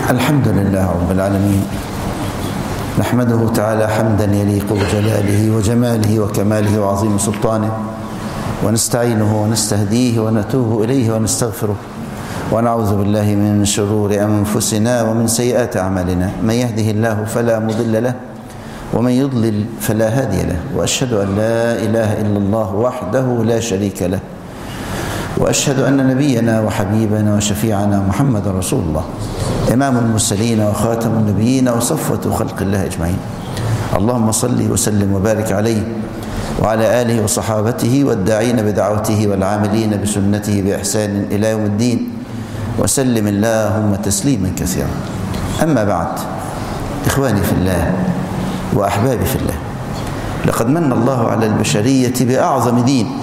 الحمد لله رب العالمين، نحمده تعالى حمدا يليق بجلاله وجماله وكماله وعظيم سلطانه، ونستعينه ونستهديه ونتوب إليه ونستغفره، ونعوذ بالله من شرور أنفسنا ومن سيئات أعمالنا. من يهده الله فلا مضل له، ومن يضلل فلا هادي له، وأشهد أن لا إله إلا الله وحده لا شريك له، وأشهد أن نبينا وحبيبنا وشفيعنا محمد رسول الله، إمام المرسلين وخاتم النبيين وصفوة خلق الله أجمعين. اللهم صل وسلم وبارك عليه وعلى آله وصحابته والداعين بدعوته والعاملين بسنته بإحسان إلى يوم الدين، وسلم اللهم تسليما كثيرا. أما بعد، إخواني في الله وأحبابي في الله، لقد من الله على البشرية بأعظم دين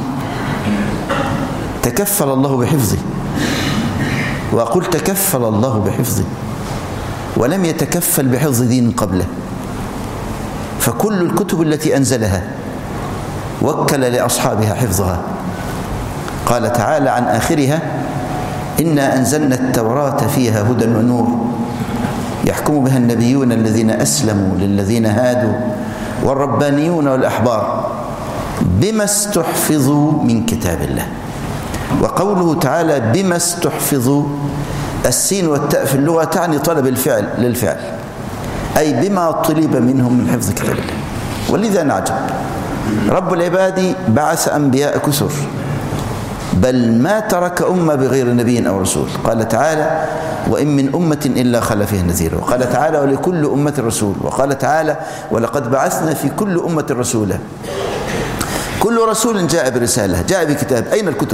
تكفل الله بحفظه، وأقول تكفل الله بحفظه، ولم يتكفل بحفظ دين قبله. فكل الكتب التي أنزلها وكل لأصحابها حفظها. قال تعالى عن آخرها: إنا أنزلنا التوراة فيها هدى ونور يحكم بها النبيون الذين أسلموا للذين هادوا والربانيون والأحبار بما استحفظوا من كتاب الله. وقوله تعالى بما استحفظوا، السين والتاء في اللغة تعني طلب الفعل للفعل، أي بما طلب منهم من حفظ كتاب الله. ولذا نعجب، رب العباد بعث أنبياء كثر، بل ما ترك أمة بغير نبي أو رسول. قال تعالى: وإن من أمة إلا خلا فيها نذير. وقال تعالى: ولكل أمة رسول. وقال تعالى: ولقد بعثنا في كل أمة رسولا. كل رسول جاء برسالة، جاء بكتاب. أين الكتب؟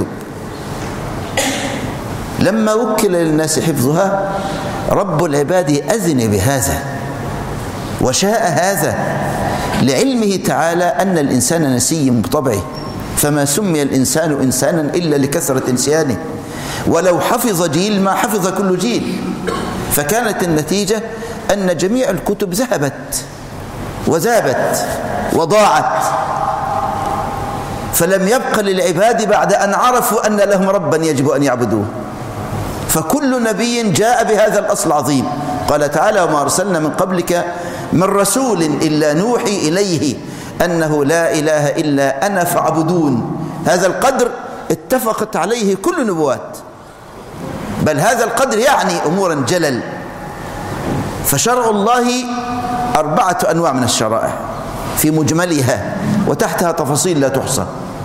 لما وكل للناس حفظها، رب العباد أذن بهذا وشاء هذا، لعلمه تعالى أن الإنسان نسي بطبعه، فما سمي الإنسان إنسانا إلا لكثرة نسيانه، ولو حفظ جيل ما حفظ كل جيل. فكانت النتيجة أن جميع الكتب ذهبت وذابت وضاعت، فلم يبق للعباد بعد أن عرفوا أن لهم ربا يجب أن يعبدوه. فكل نبي جاء بهذا الأصل العظيم. قال تعالى: وما أرسلنا من قبلك من رسول إلا نوحي إليه أنه لا إله إلا أنا فاعبدون. هذا القدر اتفقت عليه كل النبوات، بل هذا القدر يعني أمورا جلل. فشرع الله 4 أنواع من الشرائع في مجملها، وتحتها تفاصيل لا تحصى: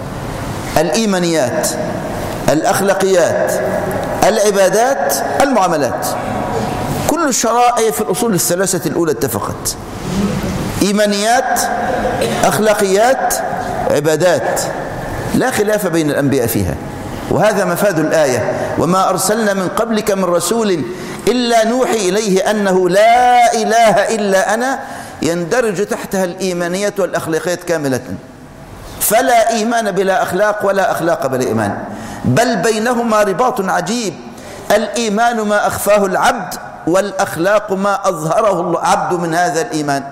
الإيمانيات، الأخلاقيات، العبادات، المعاملات. كل الشرائع في الأصول الثلاثة الأولى اتفقت: إيمانيات، أخلاقيات، عبادات، لا خلاف بين الأنبياء فيها. وهذا مفاد الآية: وما أرسلنا من قبلك من رسول إلا نوحي إليه أنه لا إله إلا أنا، يندرج تحتها الإيمانيات والأخلاقيات كاملة. فلا إيمان بلا أخلاق، ولا أخلاق بلا إيمان، بل بينهما رباط عجيب. الإيمان ما أخفاه العبد، والأخلاق ما أظهره العبد من هذا الإيمان.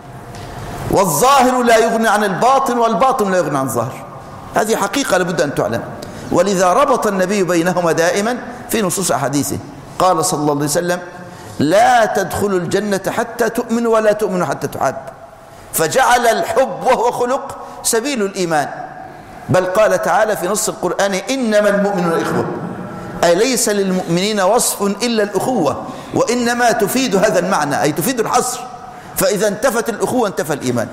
والظاهر لا يغني عن الباطن، والباطن لا يغني عن الظاهر. هذه حقيقة لابد أن تعلم. ولذا ربط النبي بينهما دائما في نصوص أحاديثه. قال صلى الله عليه وسلم: لا تدخلوا الجنة حتى تؤمنوا، ولا تؤمنوا حتى تحب. فجعل الحب وهو خلق سبيل الإيمان. بل قال تعالى في نص القرآن: إنما المؤمنون إخوة. أي ليس للمؤمنين وصف إلا الأخوة، وإنما تفيد هذا المعنى، أي تفيد الحصر. فإذا انتفت الأخوة انتفى الإيمان.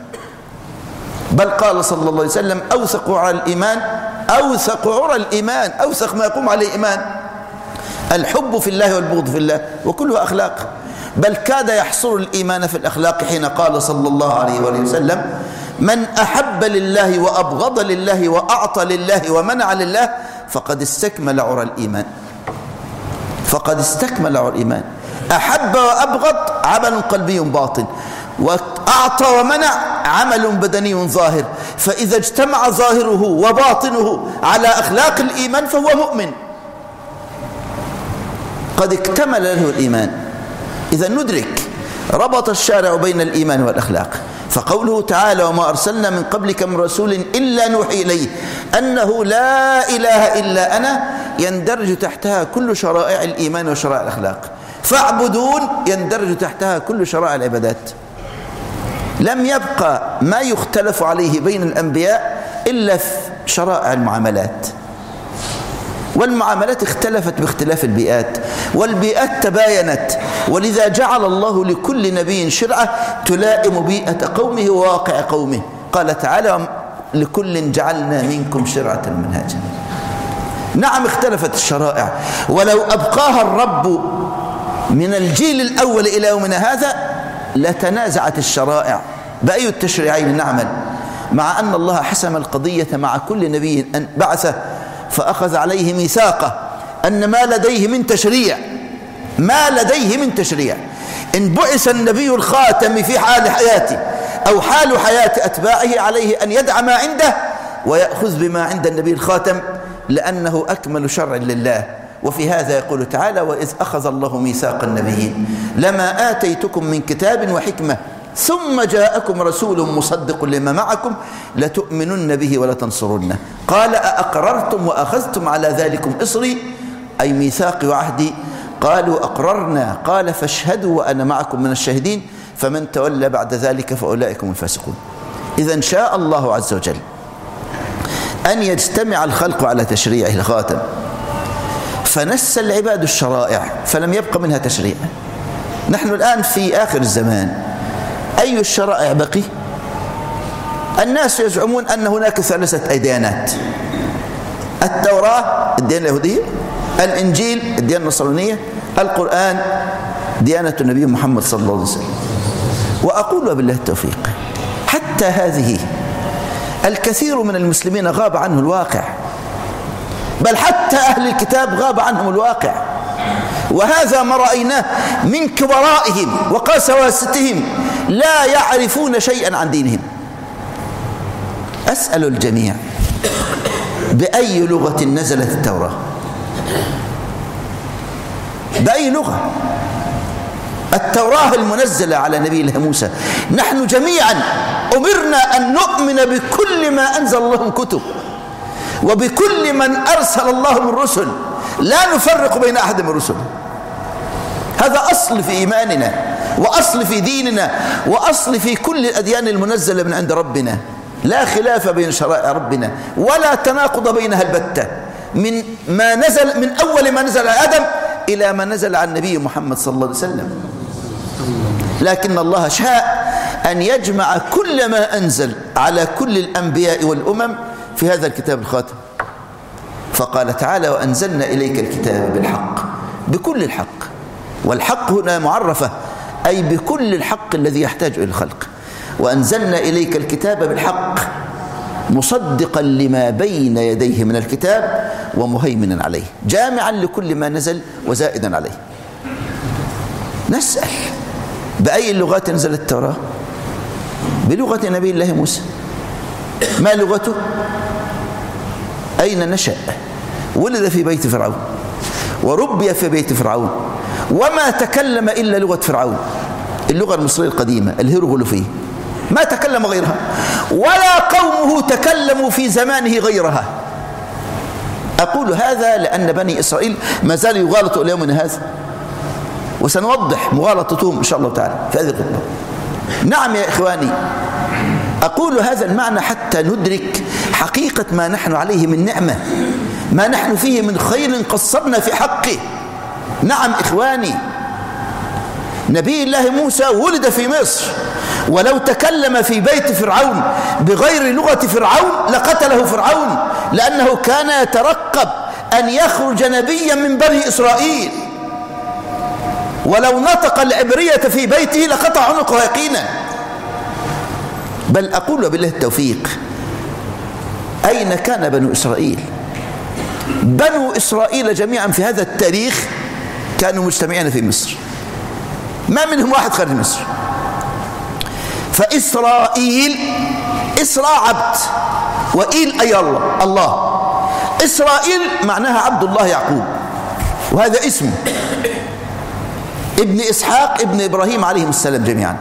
بل قال صلى الله عليه وسلم: أوثق عرى الإيمان، أوثق عرى الإيمان، أوثق ما يقوم عليه إيمان الحب في الله والبغض في الله، وكلها أخلاق. بل كاد يحصر الإيمان في الأخلاق حين قال صلى الله عليه وسلم: من أحب لله وأبغض لله وأعطى لله ومنع لله فقد استكمل عرى الإيمان. فقد استكمل عرى الإيمان. أحب وأبغض عمل قلبي باطن، وأعطى ومنع عمل بدني ظاهر. فإذا اجتمع ظاهره وباطنه على أخلاق الإيمان فهو مؤمن، قد اكتمل له الإيمان. إذا ندرك ربط الشارع بين الإيمان والأخلاق. فقوله تعالى: وما أرسلنا من قبلك من رسول إلا نوحي إليه أنه لا إله إلا أنا، يندرج تحتها كل شرائع الإيمان وشرائع الأخلاق. فاعبدون يندرج تحتها كل شرائع العبادات. لم يبقى ما يختلف عليه بين الأنبياء إلا في شرائع المعاملات، والمعاملات اختلفت باختلاف البيئات، والبيئات تباينت، ولذا جعل الله لكل نبي شرعة تلائم بيئة قومه وواقع قومه. قال تعالى لكل جعلنا منكم شرعة منهاجا. نعم اختلفت الشرائع، ولو أبقاها الرب من الجيل الأول إلى يومنا هذا لتنازعت الشرائع بأي التشريعين نعمل، مع أن الله حسم القضية مع كل نبي أن بعثه فأخذ عليه ميثاقه أن ما لديه من تشريع إن بعث النبي الخاتم في حال حياته أو حال حياة أتباعه عليه أن يدع ما عنده ويأخذ بما عند النبي الخاتم، لأنه أكمل شرع لله. وفي هذا يقول تعالى: وإذ أخذ الله ميثاق النبيين لما آتيتكم من كتاب وحكمة ثم جاءكم رسول مصدق لما معكم لتؤمنن به ولتنصرنه. قال: أأقررتم وأخذتم على ذلكم إصري، أي ميثاقي وعهدي؟ قالوا: أقررنا. قال: فاشهدوا وأنا معكم من الشاهدين، فمن تولى بعد ذلك فأولئك هم الفاسقون. إذا شاء الله عز وجل أن يجتمع الخلق على تشريعه الخاتم، فنسى العباد الشرائع فلم يبق منها تشريع. نحن الآن في آخر الزمان، أي الشرائع بقي؟ الناس يزعمون أن هناك 3 ديانات: التوراة الديانة اليهودية، الإنجيل الديانة النصرانية، القرآن ديانة النبي محمد صلى الله عليه وسلم. وأقول وبالله التوفيق، حتى هذه الكثير من المسلمين غاب عنه الواقع، بل حتى أهل الكتاب غاب عنهم الواقع، وهذا ما رأيناه من كبرائهم وقساوستهم، لا يعرفون شيئا عن دينهم. أسأل الجميع: بأي لغة نزلت التوراة؟ بأي لغة؟ التوراة المنزلة على نبي الله موسى، نحن جميعا أمرنا أن نؤمن بكل ما أنزل الله من كتب وبكل من أرسل الله من رسل، لا نفرق بين أحد من رسله. هذا أصل في إيماننا، وأصل في ديننا، وأصل في كل الأديان المنزلة من عند ربنا. لا خلاف بين شرائع ربنا ولا تناقض بينها البتة، من أول ما نزل على آدم إلى ما نزل على النبي محمد صلى الله عليه وسلم. لكن الله شاء أن يجمع كل ما أنزل على كل الأنبياء والأمم في هذا الكتاب الخاتم، فقال تعالى: وأنزلنا إليك الكتاب بالحق، بكل الحق. والحق هنا معرفة، أي بكل الحق الذي يحتاج إلى الخلق. وأنزلنا إليك الكتاب بالحق مصدقا لما بين يديه من الكتاب ومهيمنا عليه، جامعا لكل ما نزل وزائدا عليه. نسأل: بأي اللغات نزلت التوراة؟ بلغة نبي الله موسى. ما لغته؟ أين نشأ؟ ولد في بيت فرعون وربي في بيت فرعون، وما تكلم إلا لغة فرعون، اللغة المصرية القديمة الهيروغليفية، ما تكلم غيرها، ولا قومه تكلموا في زمانه غيرها. أقول هذا لأن بني إسرائيل ما زالوا يغالطوا إلى يومنا هذا، وسنوضح مغالطتهم إن شاء الله تعالى في هذه الخطبة. نعم يا إخواني، أقول هذا المعنى حتى ندرك حقيقة ما نحن عليه من نعمة، ما نحن فيه من خير قصرنا في حقه. نعم إخواني، نبي الله موسى ولد في مصر، ولو تكلم في بيت فرعون بغير لغة فرعون لقتله فرعون، لأنه كان يترقب أن يخرج نبيا من بني إسرائيل، ولو نطق العبرية في بيته لقطع عنقه يقينا. بل أقول بالله التوفيق، أين كان بنو إسرائيل؟ بنو إسرائيل جميعا في هذا التاريخ كانوا مجتمعين في مصر، ما منهم واحد خارج مصر. فإسرائيل، إسراء عبد، وإيل أي الله. إسرائيل معناها عبد الله يعقوب، وهذا اسمه، ابن إسحاق ابن إبراهيم عليهم السلام جميعا.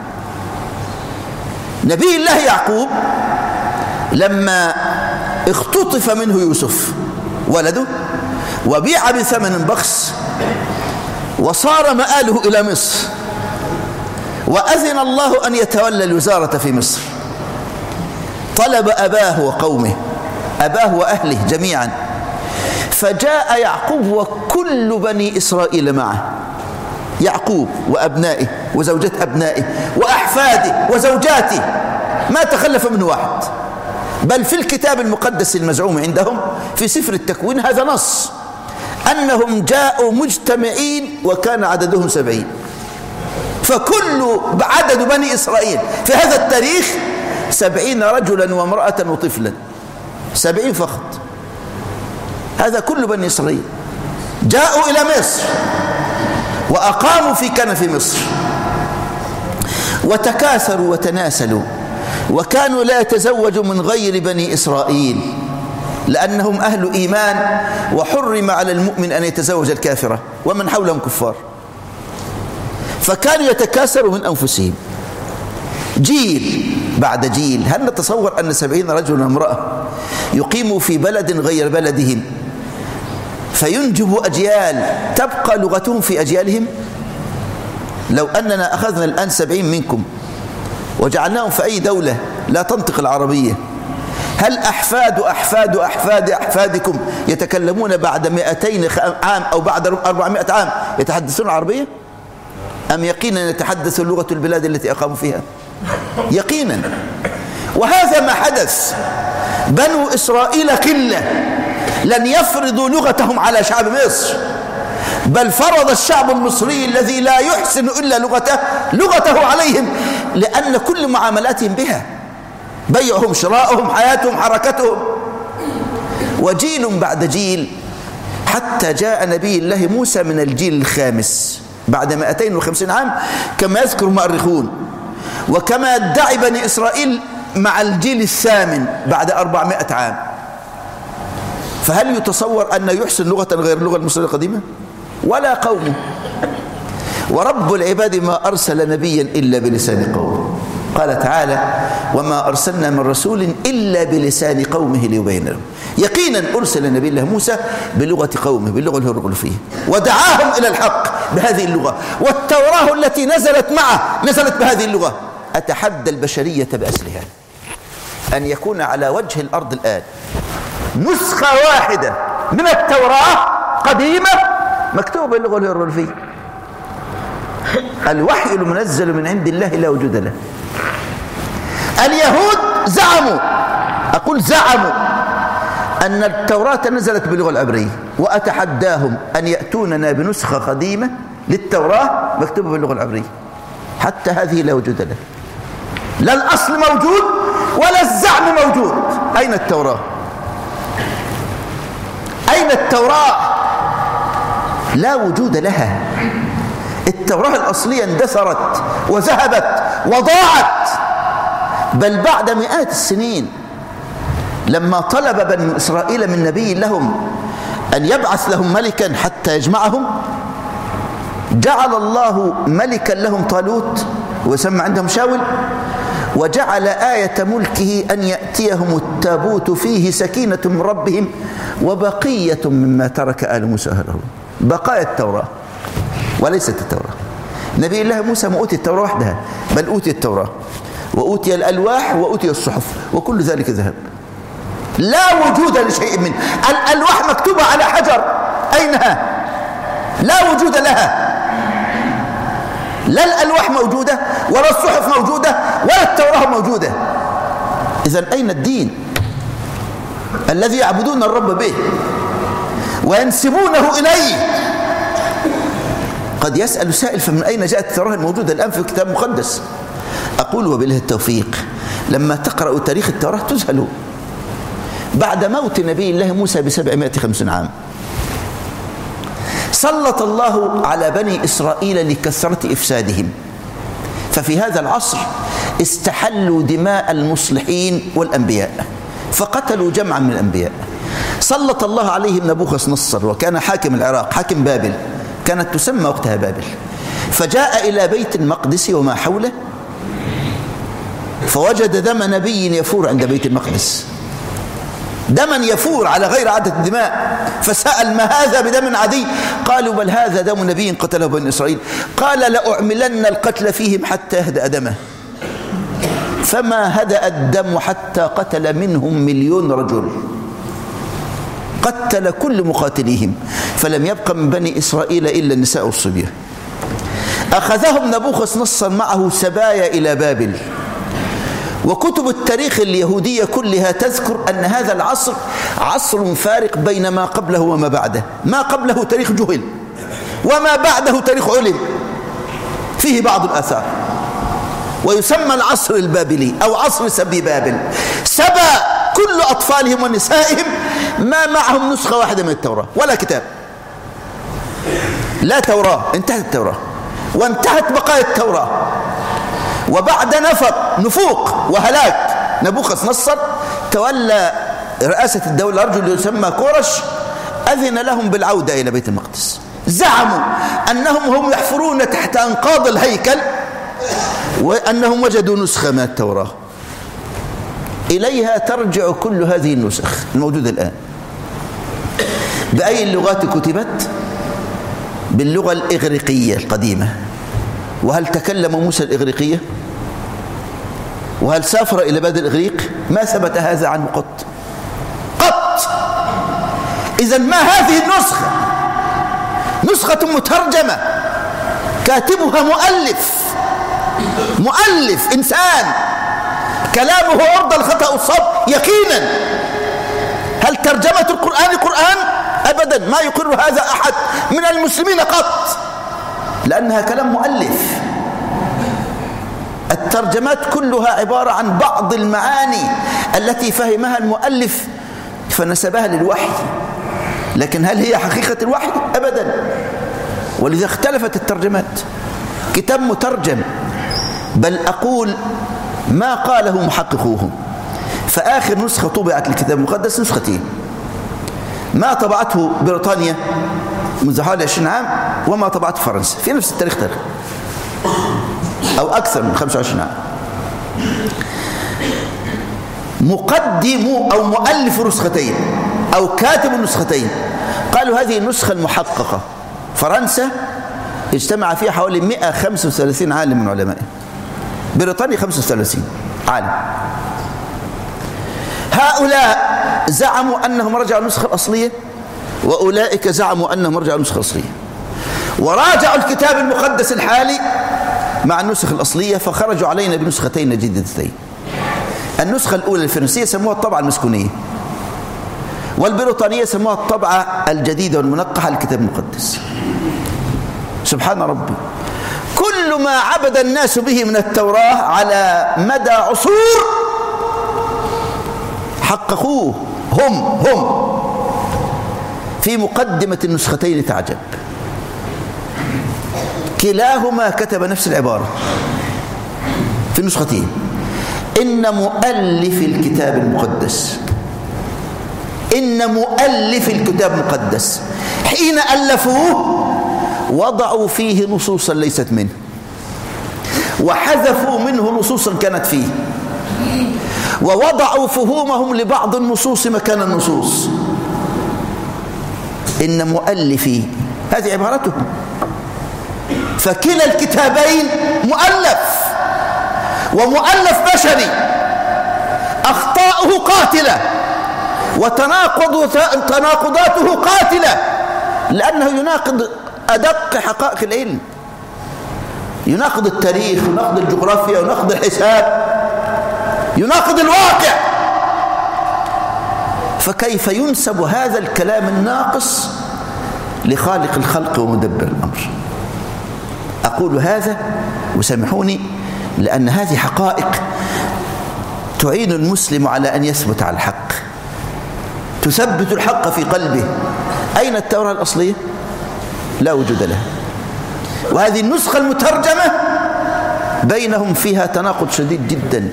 نبي الله يعقوب لما اختطف منه يوسف ولده وبيع بثمن بخس وصار مآله إلى مصر، وأذن الله أن يتولى الوزارة في مصر. طلب أباه وقومه، أباه وأهله جميعا، فجاء يعقوب وكل بني إسرائيل معه، يعقوب وأبنائه وزوجات أبنائه وأحفاده وزوجاته، ما تخلف من واحد. بل في الكتاب المقدس المزعوم عندهم في سفر التكوين هذا نص أنهم جاءوا مجتمعين وكان عددهم 70. فكل عدد بني إسرائيل في هذا التاريخ 70 رجلا وامرأة وطفلا، 70 فقط. هذا كل بني إسرائيل جاءوا إلى مصر وأقاموا في كنف مصر، وتكاثروا وتناسلوا، وكانوا لا يتزوجوا من غير بني إسرائيل لأنهم أهل إيمان، وحرم على المؤمن أن يتزوج الكافرة ومن حولهم كفار. فكانوا يتكاثروا من أنفسهم جيل بعد جيل. هل نتصور أن 70 رجل وامرأة يقيموا في بلد غير بلدهم فينجبوا أجيال تبقى لغتهم في أجيالهم؟ لو أننا أخذنا الآن 70 منكم وجعلناهم في أي دولة لا تنطق العربية، هل أحفاد أحفاد أحفاد أحفادكم يتكلمون بعد 200 عام أو بعد 400 عام يتحدثون العربية؟ أم يقينا يتحدثوا لغة البلاد التي أقاموا فيها؟ يقينا. وهذا ما حدث. بنو إسرائيل قلة، لن يفرضوا لغتهم على شعب مصر، بل فرض الشعب المصري الذي لا يحسن إلا لغته عليهم، لأن كل معاملاتهم بها، بيعهم شراؤهم حياتهم حركتهم. وجيل بعد جيل حتى جاء نبي الله موسى من الجيل الخامس بعد 250 عام كما يذكر مؤرخون، وكما يدعي بني إسرائيل مع الجيل الثامن بعد 400 عام. فهل يتصور أن يحسن لغة غير اللغة المصرية القديمة؟ ولا قومه. ورب العباد ما أرسل نبيا إلا بلسان قومه. قال تعالى: وما أرسلنا من رسول إلا بلسان قومه ليبين لهم. يقينا أرسل نبي الله موسى بلغة قومه، باللغة الهيروغليفية، ودعاهم إلى الحق بهذه اللغة، والتوراة التي نزلت معه نزلت بهذه اللغة. أتحدى البشرية بأسرها أن يكون على وجه الأرض الآن نسخة واحدة من التوراة قديمة مكتوبة باللغة الهيروغليفية. الوحي المنزل من عند الله لا وجود له. اليهود زعموا، أقول زعموا، أن التوراة نزلت باللغة العبرية، وأتحداهم أن يأتوننا بنسخة قديمة للتوراة مكتوبة باللغة العبرية. حتى هذه لا وجود له، لا الأصل موجود ولا الزعم موجود. أين التوراة؟ أين التوراة؟ لا وجود لها. التوراة الأصلية اندثرت وذهبت وضاعت. بل بعد مئات السنين لما طلب بني إسرائيل من نبي لهم أن يبعث لهم ملكا حتى يجمعهم، جعل الله ملكا لهم طالوت وسمى عندهم شاول، وجعل آية ملكه أن يأتيهم التابوت فيه سكينة من ربهم وبقية مما ترك آل موسى أهله. بقايا التوراة وليست التوراة. نبي الله موسى ما أوتي التوراة وحدها، بل أوتي التوراة وأوتي الألواح وأوتي الصحف، وكل ذلك ذهب، لا وجود لشيء منه. الألواح مكتوبة على حجر، أينها؟ لا وجود لها. لا الألواح موجودة ولا الصحف موجودة ولا التوراة موجودة. إذن أين الدين الذي يعبدون الرب به وينسبونه إليه؟ قد يسأل سائل: فمن أين جاءت التوراة الموجودة الآن في الكتاب المقدس؟ أقول وبالله التوفيق، لما تقرأوا تاريخ التوراة تذهلوا. بعد موت نبي الله موسى ب750 عام سلط الله على بني إسرائيل لكثرة إفسادهم، ففي هذا العصر استحلوا دماء المصلحين والأنبياء، فقتلوا جمعا من الأنبياء. سلط الله عليهم نبوخذ نصر، وكان حاكم العراق، حاكم بابل، كانت تسمى وقتها بابل. فجاء إلى بيت المقدس وما حوله فوجد دم نبي يفور عند بيت المقدس، دما يفور على غير عادة الدماء، فسأل ما هذا بدم عادي؟ قالوا بل هذا دم نبي قتله بني إسرائيل. قال لأعملن القتل فيهم حتى يهدأ دمه. فما هدأ الدم حتى قتل منهم 1,000,000 رجل، قتل كل مقاتليهم، فلم يبق من بني إسرائيل إلا النساء والصبيان. أخذهم نبوخذ نصر معه سبايا إلى بابل. وكتب التاريخ اليهودية كلها تذكر أن هذا العصر عصر فارق بين ما قبله وما بعده. ما قبله تاريخ جهل، وما بعده تاريخ علم، فيه بعض الآثار. ويسمى العصر البابلي أو عصر سبي بابل. سبى كل أطفالهم ونسائهم، ما معهم نسخة واحدة من التوراة ولا كتاب، لا توراة، انتهت التوراة وانتهت بقايا التوراة. وبعد نفوق وهلاك نبوخذ نصر تولى رئاسة الدولة رجل يسمى كورش، أذن لهم بالعودة إلى بيت المقدس. زعموا أنهم هم يحفرون تحت أنقاض الهيكل وأنهم وجدوا نسخة من التوراة. إليها ترجع كل هذه النسخ الموجودة الآن. بأي اللغات كتبت؟ باللغة الإغريقية القديمة. وهل تكلم موسى الإغريقية؟ وهل سافر إلى بلاد الإغريق؟ ما ثبت هذا عنه قط. إذن ما هذه النسخة؟ نسخة مترجمة كاتبها مؤلف إنسان كلامه عرض الخطأ والصواب يقينا. هل ترجمة القرآن قرآن؟ أبدا، ما يقر هذا أحد من المسلمين قط، لأنها كلام مؤلف. الترجمات كلها عبارة عن بعض المعاني التي فهمها المؤلف فنسبها للوحي، لكن هل هي حقيقة الوحي؟ أبدا. ولذا اختلفت الترجمات. كتاب مترجم، بل أقول ما قاله محققوهم. فآخر نسخة طبعت للكتاب المقدس نسختين، ما طبعته بريطانيا منذ حوالي 20 عام وما طبعته فرنسا في نفس التاريخ تقريبا، أو أكثر من 25 عام. مقدم أو مؤلف نسختين أو كاتب النسختين قالوا هذه النسخة المحققة. فرنسا اجتمع فيها حوالي 135 عالم من علمائه، بريطانيا 35 عالم. هؤلاء زعموا أنهم رجعوا النسخة الأصلية، وأولئك زعموا أنهم رجعوا النسخة الأصلية، وراجعوا الكتاب المقدس الحالي مع النسخ الأصلية، فخرجوا علينا بنسختين جديدتين. النسخة الأولى الفرنسية سموها الطبعة المسكونية، والبريطانية سموها الطبعة الجديدة والمنقحة للكتاب المقدس. سبحان ربي، كل ما عبد الناس به من التوراة على مدى عصور حققوه هم في مقدمة النسختين. تعجب، كلاهما كتب نفس العبارة في النسختين: إن مؤلف الكتاب المقدس، إن مؤلف الكتاب المقدس حين ألفوه وضعوا فيه نصوصا ليست منه، وحذفوا منه نصوصا كانت فيه، ووضعوا فهومهم لبعض النصوص مكان النصوص. إن مؤلفي، هذه عبارتهم. فكلا الكتابين مؤلف، ومؤلف بشري أخطاؤه قاتلة وتناقضاته قاتلة، لأنه يناقض أدق حقائق العلم، يناقض التاريخ، يناقض الجغرافيا، يناقض الحساب، يناقض الواقع. فكيف ينسب هذا الكلام الناقص لخالق الخلق ومدبر الأمر؟ أقول هذا وسامحوني لأن هذه حقائق تعين المسلم على أن يثبت على الحق، تثبت الحق في قلبه. أين التوراة الأصلية؟ لا وجود لها. وهذه النسخة المترجمة بينهم فيها تناقض شديد جدا،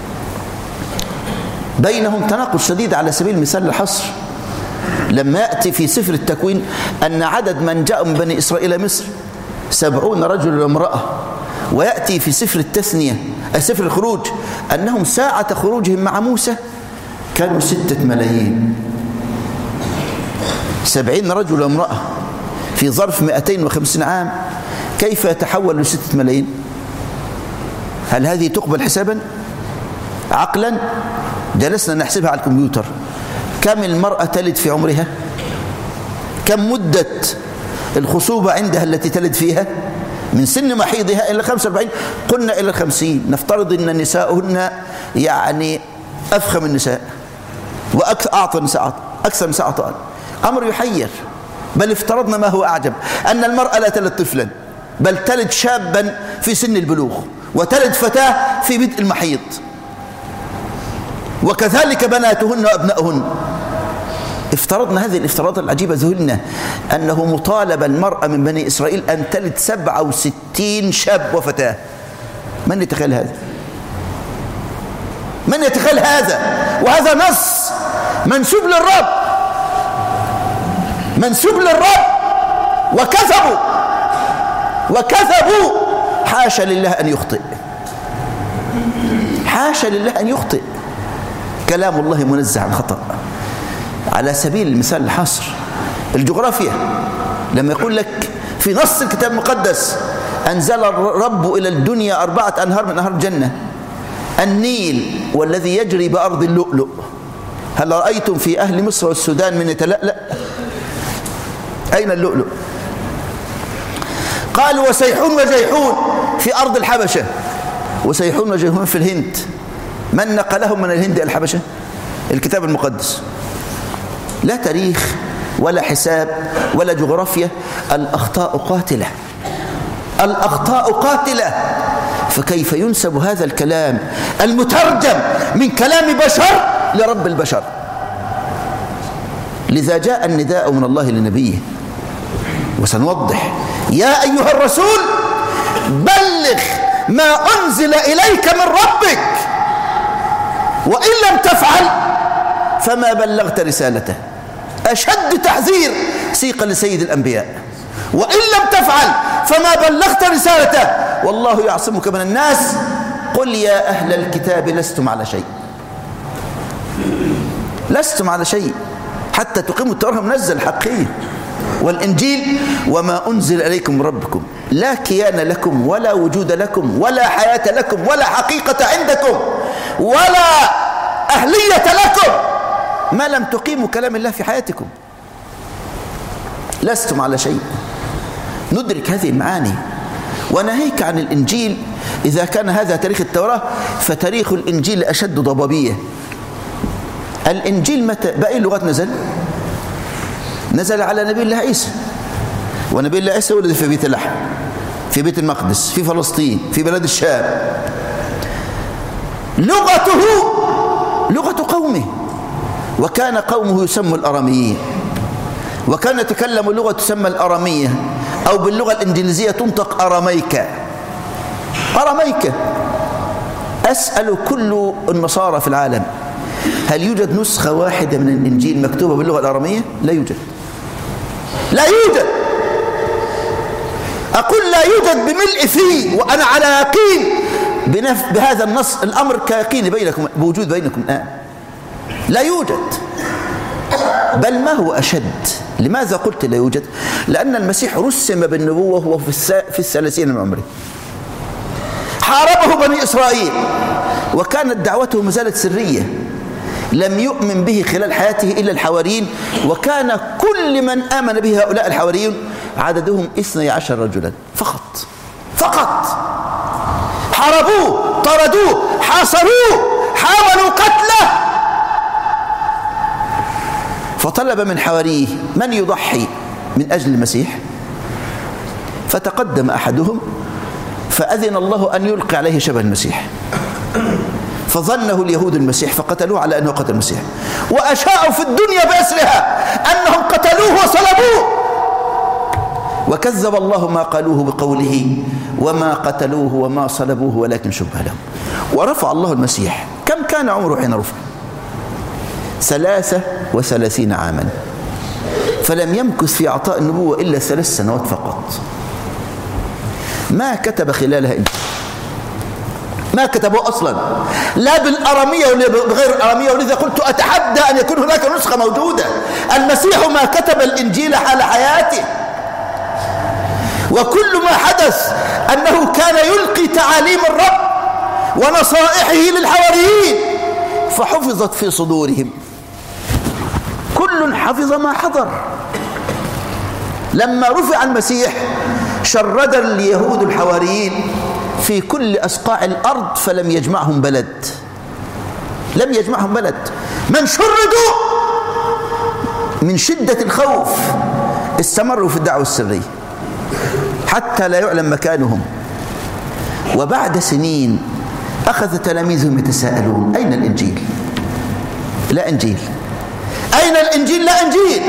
بينهم تناقض شديد. على سبيل المثال الحصر، لما يأتي في سفر التكوين أن عدد من جاء من بني إسرائيل مصر 70 رجل وامرأة، ويأتي في سفر التثنية سفر الخروج أنهم ساعة خروجهم مع موسى كانوا 6 ملايين، 70 رجل وامرأة في ظرف 250 عام، كيف يتحول ل6 ملايين؟ هل هذه تقبل حسابا عقلا؟ جلسنا نحسبها على الكمبيوتر. كم المرأة تلد في عمرها؟ كم مدة الخصوبة عندها التي تلد فيها؟ من سن محيضها إلى 45، قلنا إلى 50. نفترض أن نساؤهن يعني أفخم النساء وأعطى النساء، أكثر نساء عطاء. أمر يحير. بل افترضنا ما هو أعجب، أن المرأة لا تلد طفلا، بل تلد شابا في سن البلوغ، وتلد فتاة في بدء المحيض، وكذلك بناتهن وأبنائهن. افترضنا هذه الافتراضات العجيبة، ذهلنا أنه مطالب المرأة من بني إسرائيل أن تلد 67 شاب وفتاة. من يتخيل هذا؟ من يتخيل هذا؟ وهذا نص منسوب للرب، منسوب للرب. وكذبوا. حاشا لله أن يخطئ، حاشا لله أن يخطئ. كلام الله منزه عن خطأ. على سبيل المثال الحصر، الجغرافيا لما يقول لك في نص الكتاب المقدس أنزل الرب إلى الدنيا 4 أنهار من أنهار الجنة، النيل والذي يجري بأرض اللؤلؤ. هل رأيتم في أهل مصر والسودان من يتلألأ؟ أين اللؤلؤ؟ قالوا وسيحون وجيحون في أرض الحبشة، وسيحون وجيحون في الهند. من نقلهم من الهند إلى الحبشة؟ الكتاب المقدس. لا تاريخ ولا حساب ولا جغرافيا. الأخطاء قاتلة، الأخطاء قاتلة. فكيف ينسب هذا الكلام المترجم من كلام بشر لرب البشر؟ لذا جاء النداء من الله لنبيه، وسنوضح: يا أيها الرسول بلغ ما أنزل إليك من ربك، وإن لم تفعل فما بلغت رسالته. أشد تحذير سيق لسيد الأنبياء: وإن لم تفعل فما بلغت رسالته، والله يعصمك من الناس. قل يا أهل الكتاب لستم على شيء، لستم على شيء حتى تقيموا التوراة منزل حقيقي والإنجيل وما أنزل إليكم من ربكم. لا كيان لكم ولا وجود لكم ولا حياة لكم ولا حقيقة عندكم ولا أهلية لكم ما لم تقيموا كلام الله في حياتكم. لستم على شيء. ندرك هذه المعاني. وناهيك عن الإنجيل، إذا كان هذا تاريخ التوراة فتاريخ الإنجيل أشد ضبابية. الإنجيل متى بأي لغات نزل؟ نزل على نبي الله عيسى، ونبي الله عيسى ولد في بيت لحم، في بيت المقدس، في فلسطين، في بلاد الشام. لغته لغة قومه، وكان قومه يسمى الأراميين، وكان يتكلم لغة تسمى الأرامية، أو باللغة الإنجليزية تنطق أراميكا. أراميكا. أسأل كل النصارى في العالم: هل يوجد نسخة واحدة من الإنجيل مكتوبة باللغة الأرامية؟ لا يوجد، لا يوجد. أقول لا يوجد بملء فيه، وأنا على يقين بهذا النص. الأمر كيقين بينكم، بوجود بينكم الآن. لا يوجد. بل ما هو أشد. لماذا قلت لا يوجد؟ لأن المسيح رسم بالنبوة وهو في 30 من عمره. حاربه بني إسرائيل، وكانت دعوته ما زالت سرية. لم يؤمن به خلال حياته إلا الحواريين، وكان كل من آمن به هؤلاء الحواريون عددهم 12 رجلا فقط. حاربوه، طردوه، حاصروه، حاولوا قتله. فطلب من حواريه من يضحي من أجل المسيح، فتقدم أحدهم فأذن الله أن يلقي عليه شبه المسيح، فظنه اليهود المسيح فقتلوه على أنه قتل المسيح، وأشاعوا في الدنيا بأسرها أنهم قتلوه وصلبوه، وكذب الله ما قالوه بقوله: وما قتلوه وما صلبوه ولكن شبه لهم. ورفع الله المسيح. كم كان عمره حين رفع؟ 33 عاما، فلم يمكث في إعطاء النبوة إلا 3 سنوات فقط. ما كتب خلالها إنجيل، ما كتبوه أصلا، لا بالأرامية ولا بغير الأرامية، ولذا قلت أتحدى أن يكون هناك نسخة موجودة. المسيح ما كتب الإنجيل حال حياته، وكل ما حدث أنه كان يلقي تعاليم الرب ونصائحه للحواريين فحفظت في صدورهم، كل حفظ ما حضر. لما رفع المسيح شرد اليهود الحواريين في كل أصقاع الأرض فلم يجمعهم بلد، لم يجمعهم بلد. من شردوا من شدة الخوف استمروا في الدعوة السرية حتى لا يعلم مكانهم. وبعد سنين أخذ تلاميذهم يتساءلون: أين الإنجيل؟ لا إنجيل. أين الإنجيل؟ لا إنجيل.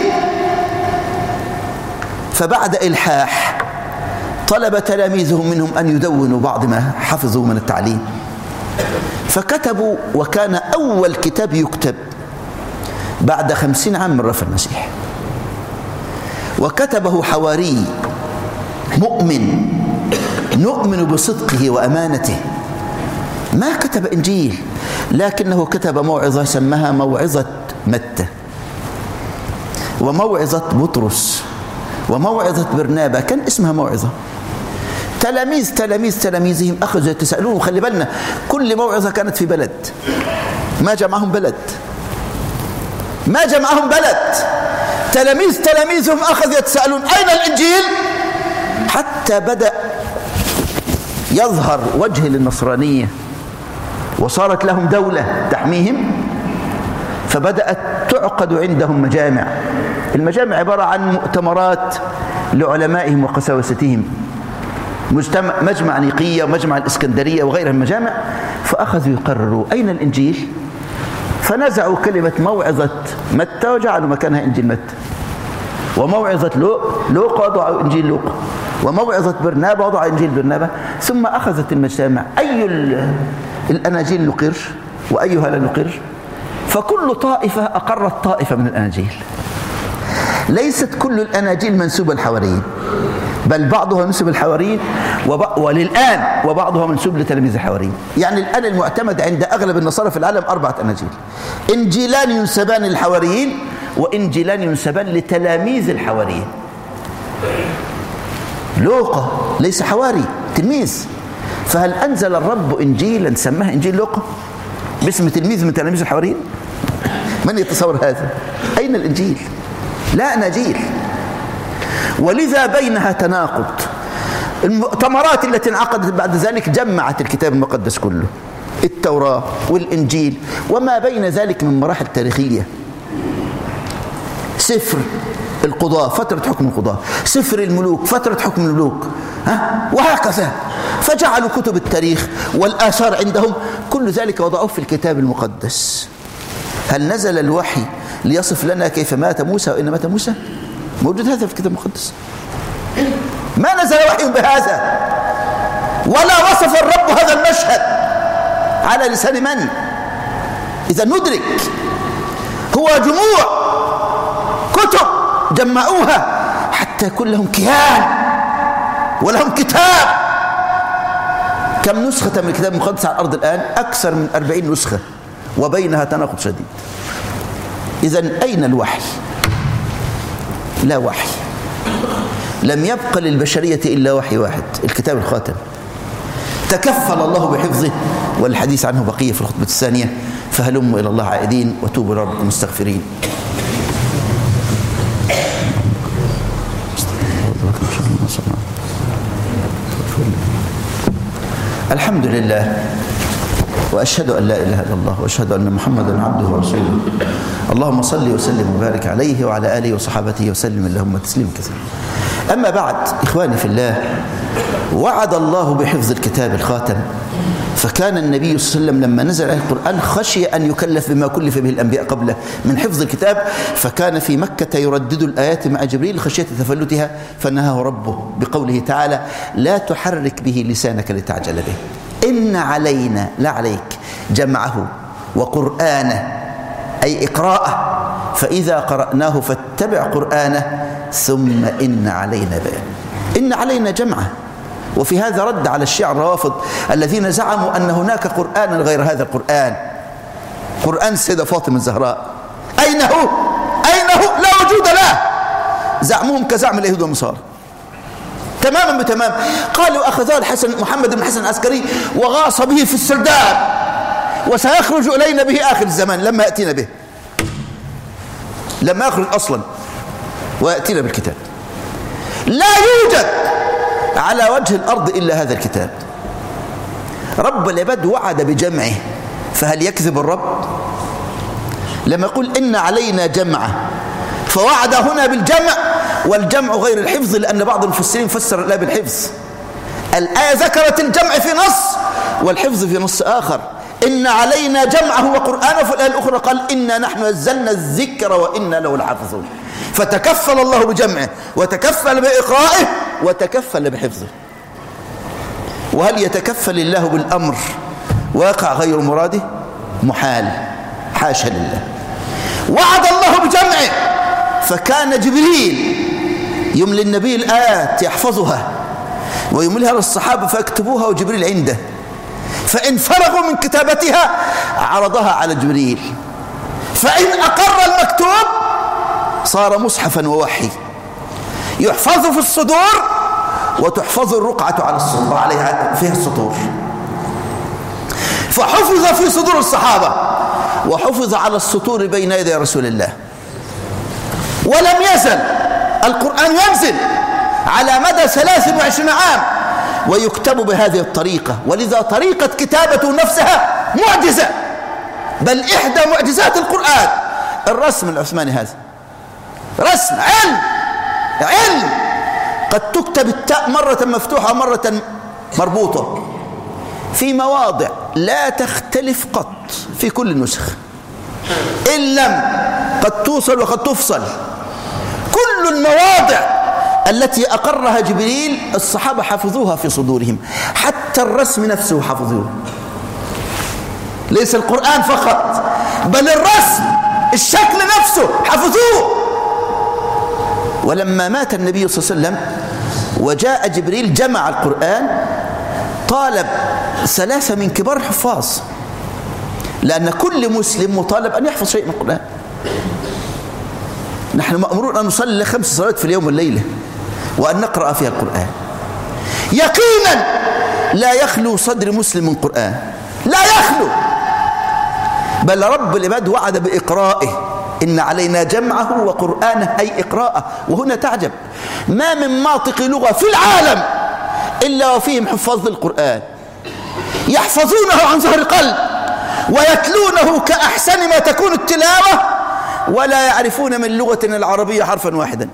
فبعد إلحاح طلب تلاميذهم منهم أن يدونوا بعض ما حفظوا من التعليم، فكتبوا، وكان أول كتاب يكتب بعد 50 عام من رفع المسيح، وكتبه حواري مؤمن نؤمن بصدقه وأمانته. ما كتب إنجيل، لكنه كتب موعظة سماها موعظة متى، وموعظة بطرس، وموعظة برنابا، كان اسمها موعظة. تلاميذهم أخذوا يتساءلون، وخلي بالنا كل موعظة كانت في بلد، ما جمعهم بلد، ما جمعهم بلد. تلاميذهم أخذوا يتساءلون: أين الإنجيل؟ حتى بدأ يظهر وجه للنصرانية وصارت لهم دولة تحميهم، فبدأت تعقد عندهم مجامع. المجامع عبارة عن مؤتمرات لعلمائهم وقساوستهم، مجمع نيقية ومجمع الإسكندرية وغيرها من المجامع. فأخذوا يقرروا أين الإنجيل، فنزعوا كلمة موعظة متى وجعلوا مكانها إنجيل متى، وموعظة لوقا وضعوا إنجيل لوقا، وموعظة برنابا وضعوا إنجيل برنابا. ثم أخذت المجامع أي الأناجيل نقر وأيها لا نقر، فكل طائفة أقرت طائفة من الأناجيل. ليست كل الأناجيل منسوبة الحواريين، بل بعضها منسوب الحواريين وللآن وبعضها منسوب لتلاميذ الحواريين. يعني الآن المعتمد عند أغلب النصارى في العالم 4 أناجيل: إنجيلان ينسبان للحواريين، وإنجيلان ينسبان لتلاميذ الحواريين. لوقا ليس حواري، تلميذ، فهل أنزل الرب إنجيلا سماه إنجيل لوقا باسم تلميذ من تلاميذ الحواريين؟ من يتصور هذا؟ أين الإنجيل؟ لا أناجيل. ولذا بينها تناقض. المؤتمرات التي انعقدت بعد ذلك جمعت الكتاب المقدس كله، التوراة والإنجيل وما بين ذلك من مراحل تاريخية. سفر القضاء فترة حكم القضاء، سفر الملوك فترة حكم الملوك، وهكذا. فجعلوا كتب التاريخ والآثار عندهم كل ذلك وضعوه في الكتاب المقدس. هل نزل الوحي ليصف لنا كيف مات موسى وإن مات موسى؟ موجود هذا في الكتاب المقدس؟ ما نزل وحي بهذا، ولا وصف الرب هذا المشهد على لسان من؟ إذا ندرك هو جموع كتب جمعوها حتى يكون لهم كيان ولهم كتاب. كم نسخة من الكتاب المقدس على الأرض الآن؟ أكثر من 40 نسخة، وبينها تناقض شديد. إذن أين الوحي؟ لا وحي. لم يبق للبشرية إلا وحي واحد، الكتاب الخاتم، تكفل الله بحفظه، والحديث عنه بقية في الخطبة الثانية. فهلموا إلى الله عائدين وتوبوا إلى ربكم مستغفرين. الحمد لله، وأشهد أن لا إله إلا الله، وأشهد أن محمدا عبده ورسوله. اللهم صل وسلم وبارك عليه وعلى آله وصحابته وسلم اللهم تسليما كثيرا. أما بعد، إخواني في الله، وعد الله بحفظ الكتاب الخاتم، فكان النبي صلى الله عليه وسلم لما نزل عليه القرآن خشي أن يكلف بما كلف به الأنبياء قبله من حفظ الكتاب، فكان في مكة يردد الآيات مع جبريل خشية تفلتها، فنهاه ربه بقوله تعالى: لا تحرك به لسانك لتعجل به، إن علينا، لا عليك، جمعه وقرآنه، أي إقراءه، فإذا قرأناه فاتبع قرآنه ثم إن علينا بيانه. إن علينا جمعه وفي هذا رد على الشيعة الروافض الذين زعموا أن هناك قرآنا غير هذا القرآن، قرآن السيدة فاطمة الزهراء. أين هو؟ أين هو؟ لا وجود له. زعمهم كزعم اليهود والنصارى تماما بتمام. قالوا أخذها الحسن محمد بن حسن العسكري وغاص به في السرداب، وسيخرج إلينا به آخر الزمان لما يأتينا به، لما يخرج أصلا ويأتينا بالكتاب. لا يوجد على وجه الأرض إلا هذا الكتاب. رب العباد وعد بجمعه، فهل يكذب الرب؟ لما يقول إن علينا جمعه، فوعد هنا بالجمع، والجمع غير الحفظ، لأن بعض المفسرين فسر لا بالحفظ. الآية ذكرت الجمع في نص والحفظ في نص آخر. إن علينا جمعه وقرآنه، في الآية الأخرى قال إنا نحن نزلنا الذكر وإنا له لحافظون. فتكفل الله بجمعه، وتكفل بإقرائه، وتكفل بحفظه. وهل يتكفل الله بالأمر ويقع غير مراده؟ محال، حاشا لله. وعد الله بجمعه، فكان جبريل يملي النبي الآيات يحفظها ويمليها للصحابة فيكتبوها وجبريل عنده، فإن فرغوا من كتابتها عرضها على جبريل، فإن أقر المكتوب صار مصحفا ووحي يحفظ في الصدور، وتحفظ الرقعة على الصدور، عليها فيها السطور. فحفظ في صدور الصحابة، وحفظ على السطور بين يدي رسول الله. ولم يزل القرآن ينزل على مدى 23 عام ويكتب بهذه الطريقة، ولذا طريقة كتابته نفسها معجزة، بل إحدى معجزات القرآن الرسم العثماني. هذا رسم علم قد تكتب التاء مرة مفتوحة ومرة مربوطة في مواضع لا تختلف قط في كل النسخ، إن لم قد توصل وقد تفصل. كل المواضع التي أقرها جبريل الصحابة حفظوها في صدورهم، حتى الرسم نفسه حفظوه، ليس القرآن فقط بل الرسم الشكل نفسه حفظوه. ولما مات النبي صلى الله عليه وسلم وجاء جبريل جمع القرآن، طالب 3 من كبار الحفاظ، لأن كل مسلم مطالب أن يحفظ شيء من القرآن. نحن مأمورون أن نصلي 5 صلوات في اليوم والليلة، وأن نقرأ فيها القرآن. يقينا لا يخلو صدر مسلم من قرآن، لا يخلو، بل رب العباد وعد بإقرائه. إن علينا جمعه وقرآنه، أي إقراءه. وهنا تعجب، ما من مناطق لغة في العالم إلا وفيهم حفاظ للقرآن يحفظونه عن ظهر قلب ويتلونه كأحسن ما تكون التلاوة، ولا يعرفون من لغتنا العربية حرفا واحدا.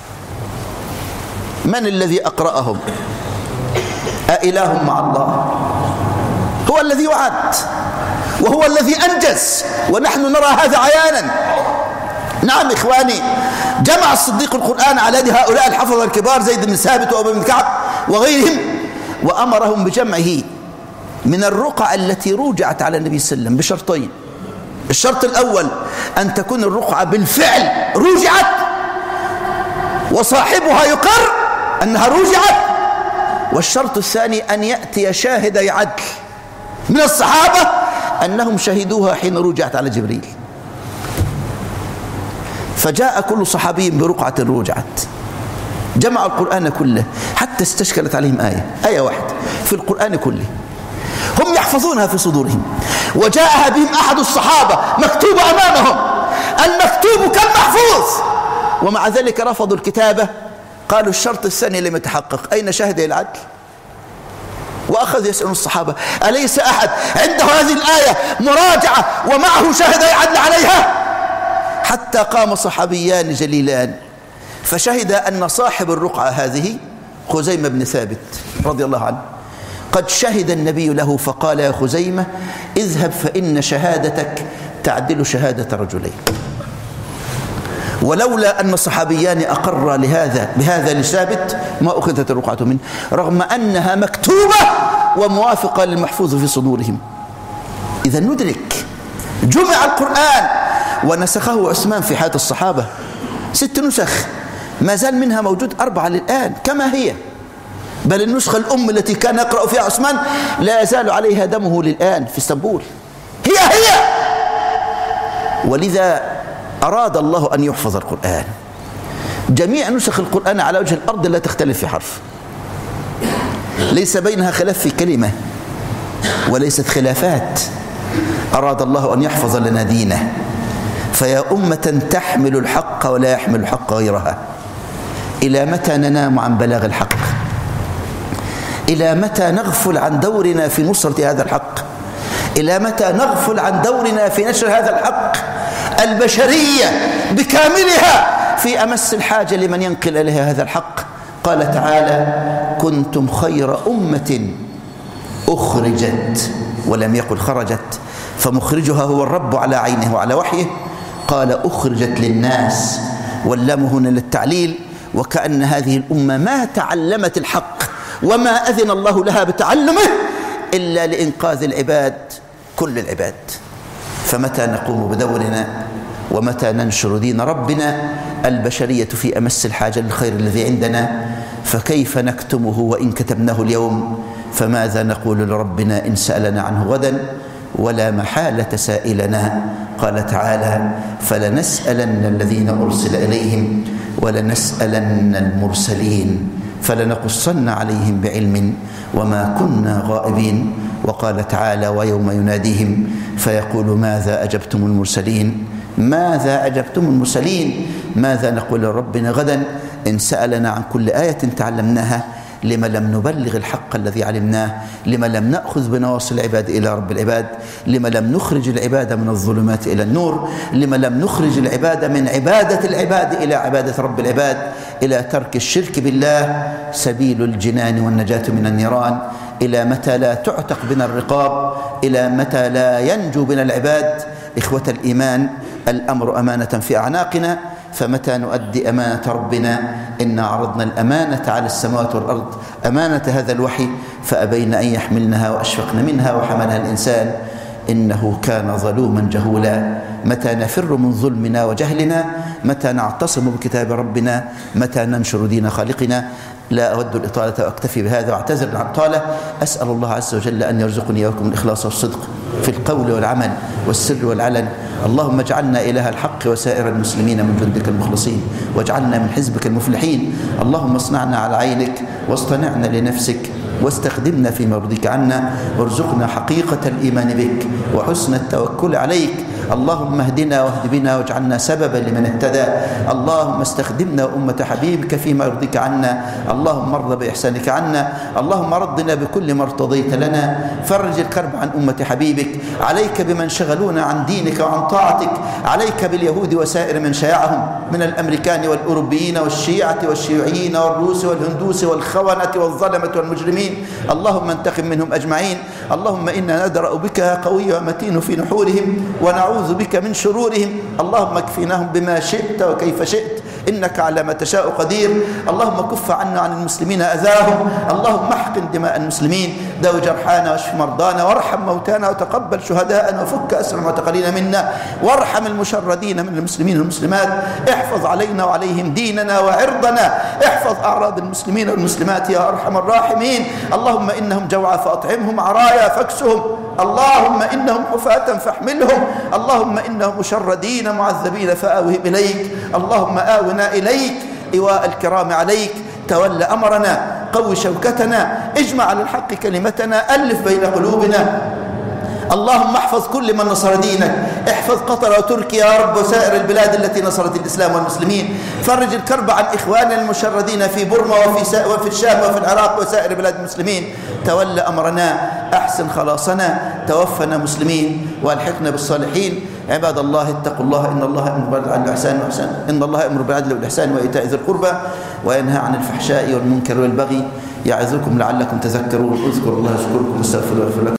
من الذي أقرأهم؟ أإله مع الله؟ هو الذي وعد وهو الذي أنجز، ونحن نرى هذا عيانا. نعم إخواني، جمع الصديق القرآن على يد هؤلاء الحفظة الكبار زيد بن ثابت وأبي بن كعب وغيرهم، وأمرهم بجمعه من الرقع التي روجعت على النبي صلى الله عليه وسلم بشرطين. الشرط الأول أن تكون الرقعة بالفعل روجعت وصاحبها يقر أنها روجعت، والشرط الثاني أن يأتي شاهدي عدل من الصحابة أنهم شهدوها حين رجعت على جبريل. فجاء كل صحابي برقعة رجعت، جمع القرآن كله، حتى استشكلت عليهم آية واحدة في القرآن كله هم يحفظونها في صدورهم، وجاءها بهم أحد الصحابة مكتوب أمامهم، المكتوب كالمحفوظ، ومع ذلك رفضوا الكتابة. قالوا الشرط الثاني لم يتحقق، أين شاهدي العدل؟ وأخذ يسأل الصحابة أليس أحد عنده هذه الآية مراجعة ومعه شاهدي عدل عليها؟ حتى قام صحابيان جليلان فشهد أن صاحب الرقعة هذه خزيمة بن ثابت رضي الله عنه قد شهد النبي له فقال يا خزيمة اذهب فإن شهادتك تعدل شهادة رجلين. ولولا أن صحابيان أقر بهذا لثابت ما أخذت الرقعة منه، رغم أنها مكتوبة وموافقة للمحفوظ في صدورهم. إذا ندرك جمع القرآن ونسخه عثمان في حياة الصحابة 6 نسخ، ما زال منها موجود 4 للآن كما هي، بل النسخة الأم التي كان يقرأ فيها عثمان لا يزال عليها دمه للآن في اسطنبول، هي. ولذا أراد الله أن يحفظ القرآن. جميع نسخ القرآن على وجه الأرض لا تختلف في حرف، ليس بينها خلاف في كلمة وليست خلافات. أراد الله أن يحفظ لنا دينه. فيا أمة تحمل الحق ولا يحمل الحق غيرها، إلى متى ننام عن بلاغ الحق؟ إلى متى نغفل عن دورنا في نصرة هذا الحق؟ إلى متى نغفل عن دورنا في نشر هذا الحق؟ البشرية بكاملها في أمس الحاجة لمن ينقل إليها هذا الحق. قال تعالى: كنتم خير أمة أخرجت، ولم يقل خرجت، فمخرجها هو الرب على عينه وعلى وحيه. قال أخرجت للناس، واللام هنا للتعليل، وكأن هذه الأمة ما تعلمت الحق وما أذن الله لها بتعلمه إلا لإنقاذ العباد، كل العباد. فمتى نقوم بدورنا ومتى ننشر دين ربنا؟ البشرية في أمس الحاجة للخير الذي عندنا، فكيف نكتمه وإن كتمناه اليوم؟ فماذا نقول لربنا إن سألنا عنه غدا؟ ولا محالة سائلنا. قال تعالى: فلنسألن الذين أرسل إليهم ولنسألن المرسلين فلنقصن عليهم بعلم وما كنا غائبين. وقال تعالى: ويوم يناديهم فيقول ماذا أجبتم المرسلين؟ ماذا أجبتم المرسلين؟ ماذا نقول لربنا غدا إن سألنا عن كل آية تعلمناها؟ لما لم نبلغ الحق الذي علمناه؟ لما لم نأخذ بنواصي العباد إلى رب العباد؟ لما لم نخرج العباد من الظلمات إلى النور؟ لما لم نخرج العباد من عبادة العباد إلى عبادة رب العباد، إلى ترك الشرك بالله سبيل الجنان والنجاة من النيران؟ إلى متى لا تعتق بنا الرقاب؟ إلى متى لا ينجو بنا العباد؟ إخوة الإيمان، الأمر أمانة في أعناقنا، فمتى نؤدي أمانة ربنا؟ إنا عرضنا الأمانة على السماوات والأرض، أمانة هذا الوحي، فأبين أن يحملنها وأشفقن منها وحملها الإنسان إنه كان ظلوما جهولا. متى نفر من ظلمنا وجهلنا؟ متى نعتصم بكتاب ربنا؟ متى ننشر دين خالقنا؟ لا أود الإطالة وأكتفي بهذا وأعتذر عن الإطالة. أسأل الله عز وجل أن يرزقني وإياكم الإخلاص والصدق في القول والعمل والسر والعلن. اللهم اجعلنا إله الحق وسائر المسلمين من جندك المخلصين، واجعلنا من حزبك المفلحين. اللهم اصنعنا على عينك واصطنعنا لنفسك واستخدمنا في مرضيك عنا، وارزقنا حقيقة الإيمان بك وحسن التوكل عليك. اللهم اهدنا واهد بنا واجعلنا سببا لمن اهتدى. اللهم استخدمنا أمة حبيبك فيما يرضيك عنا. اللهم ارض بإحسانك عنا. اللهم ردنا بكل ما ارتضيت لنا. فرج الكرب عن أمة حبيبك. عليك بمن شغلونا عن دينك وعن طاعتك. عليك باليهود وسائر من شايعهم من الأمريكان والأوروبيين والشيعة والشيوعيين والروس والهندوس والخونة والظلمة والمجرمين. اللهم انتقم منهم أجمعين. اللهم إنا ندرأ بك يا قوي ومتين في نحورهم ونعوذ بك من شرورهم. اللهم اكفناهم بما شئت وكيف شئت، إنك على ما تشاء قدير. اللهم كف عنا عن المسلمين أذاهم. اللهم احقن دماء المسلمين، داو جرحانا واشف مرضانا وارحم موتانا وتقبل شهداءنا وفك أسر المعتقلين منا، وارحم المشردين من المسلمين والمسلمات. احفظ علينا وعليهم ديننا وعرضنا. احفظ أعراض المسلمين والمسلمات يا أرحم الراحمين. اللهم إنهم جوعى فأطعمهم، عرايا فاكسهم. اللهم إنهم حفاة فاحملهم. اللهم إنهم مشردين معذبين فآوهم إليك. اللهم آونا إليك، إيواء الكرام عليك. تول أمرنا، قوي شوكتنا، اجمع على الحق كلمتنا، ألف بين قلوبنا. اللهم احفظ كل من نصر دينك. احفظ قطر وتركيا يا رب وسائر البلاد التي نصرت الإسلام والمسلمين. فرج الكرب عن إخواننا المشردين في بورما وفي الشام وفي العراق وسائر بلاد المسلمين. تول أمرنا، أحسن خلاصنا، توفنا مسلمين والحقنا بالصالحين. عباد الله اتقوا الله، إن الله يأمر بالعدل والإحسان وإيتاء ذي القربى وينهى عن الفحشاء والمنكر والبغي. يعظكم لعلكم تذكرون. اذكروا الله يذكركم واستغفروه يغفر لكم.